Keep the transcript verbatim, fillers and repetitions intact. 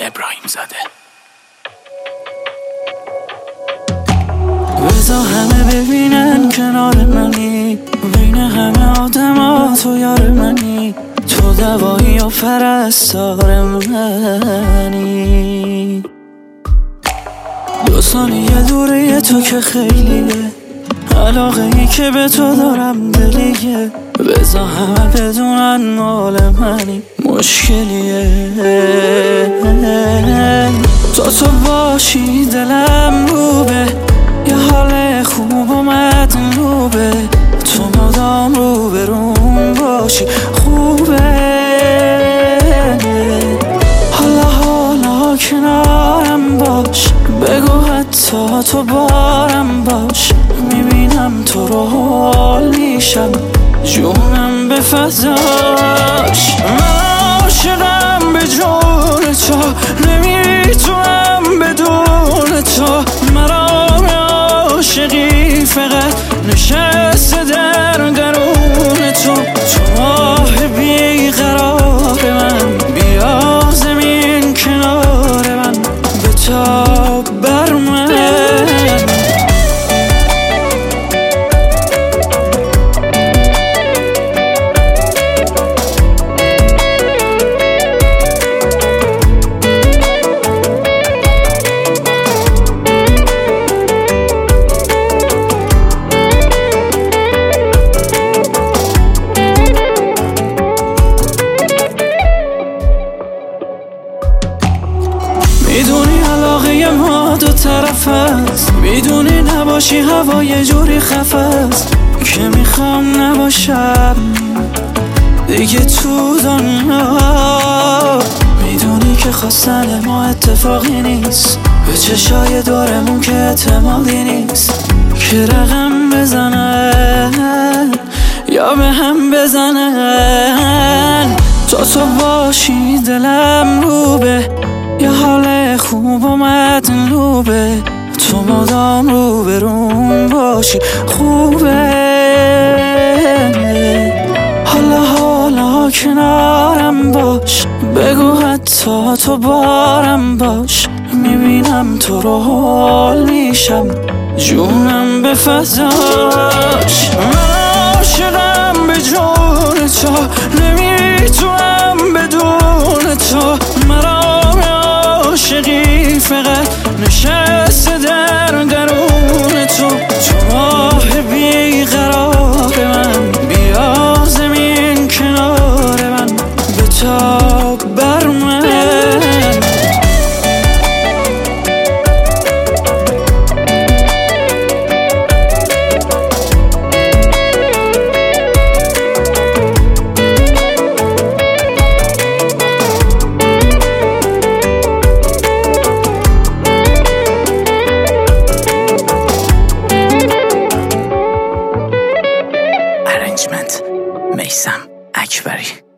ابراهیم زاده. بذار همه ببینن کنار منی، بین همه آدم ها تو یار منی، تو دوایی و پرستار منی. دو ثانیه دوره تو که خیلیه، علاقه ای که به تو دارم دلیه. بذار همه بدونن مال منی، مشکلیه. تو تو باشی دلم روبه، یه حال خوب و مطلوبه، تو مدام رو به روم باشی خوبه. حالا حالا کنارم باش، بگو حتی تو بارم باش، میبینم تو رو حال میشم، جونم به فضاش. من عاشقم به جون تو، نمیتونم بدون تو. مرام عاشقی فقط نشسته در درون تو. تو ماه بیقرار من، بیا زمین کنار من، بتاب بر من. میدونی علاقه ما دو طرف است، میدونی نباشی هوا یه جوری خفه است که میخوام نباشم دیگه تو دنیا. میدونی که خواستن ما اتفاقی نیست، به چشای دورمون که اعتمادی نیست، که رقم بزنن یا به هم بزنن. تو تو باشی دلم روبه، یه حال خوب و مطلوبه، تو مدام رو به روم باشی خوبه. حالا حالا کنارم باش، بگو حتی تو بارم باش، میبینم تو رو حال میشم، جونم به فضاش. من عاشقم به جون تو، نمیتونم بدون تو. مرام عاشقی فقط نشسته در درون تو. تو ماه بیقرار من، بیا زمین کنار من، بتاب بر من. میثم اکبری.